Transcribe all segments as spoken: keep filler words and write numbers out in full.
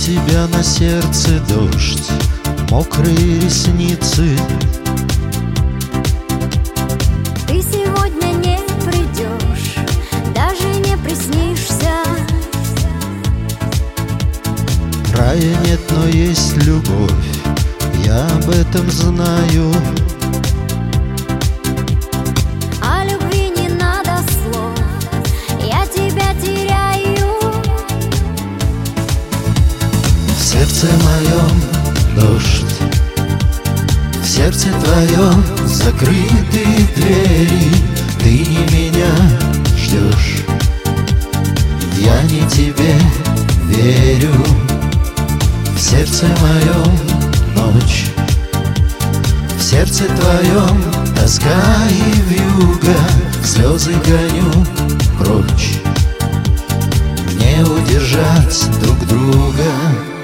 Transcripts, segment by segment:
тебя на сердце дождь, мокрые ресницы. Ты сегодня не придешь, даже не приснишься. Рая нет, но есть любовь, я об этом знаю. О любви не надо слов, я тебя теряю. В сердце моем дождь, в сердце твоем закрытые двери. Ты не меня ждешь, я не тебе верю. В сердце моем ночь, в сердце твоем тоска и вьюга. Слезы гоню прочь, не удержать друг друга.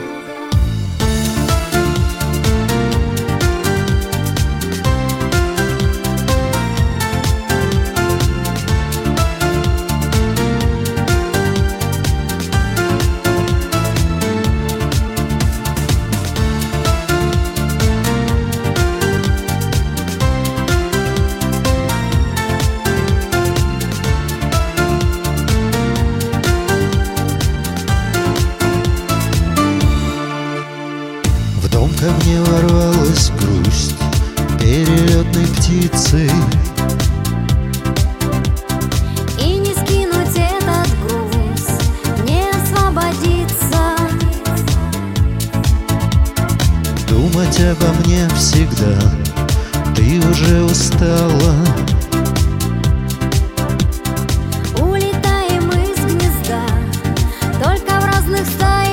В дом ко мне ворвалась грусть перелетной птицы. И не скинуть этот груз, не освободиться. Думать обо мне всегда, ты уже устала. Улетаем из гнезда, только в разных стаях.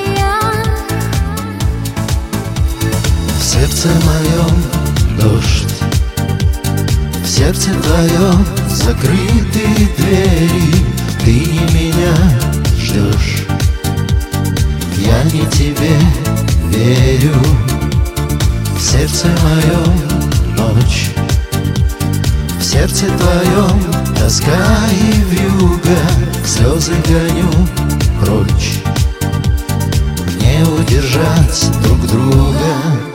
В сердце моем дождь, в сердце твоем закрытые двери. Ты не меня ждешь, я не тебе верю. В сердце моем ночь, в сердце твоем тоска и вьюга. Слезы гоню прочь, не удержать друг друга.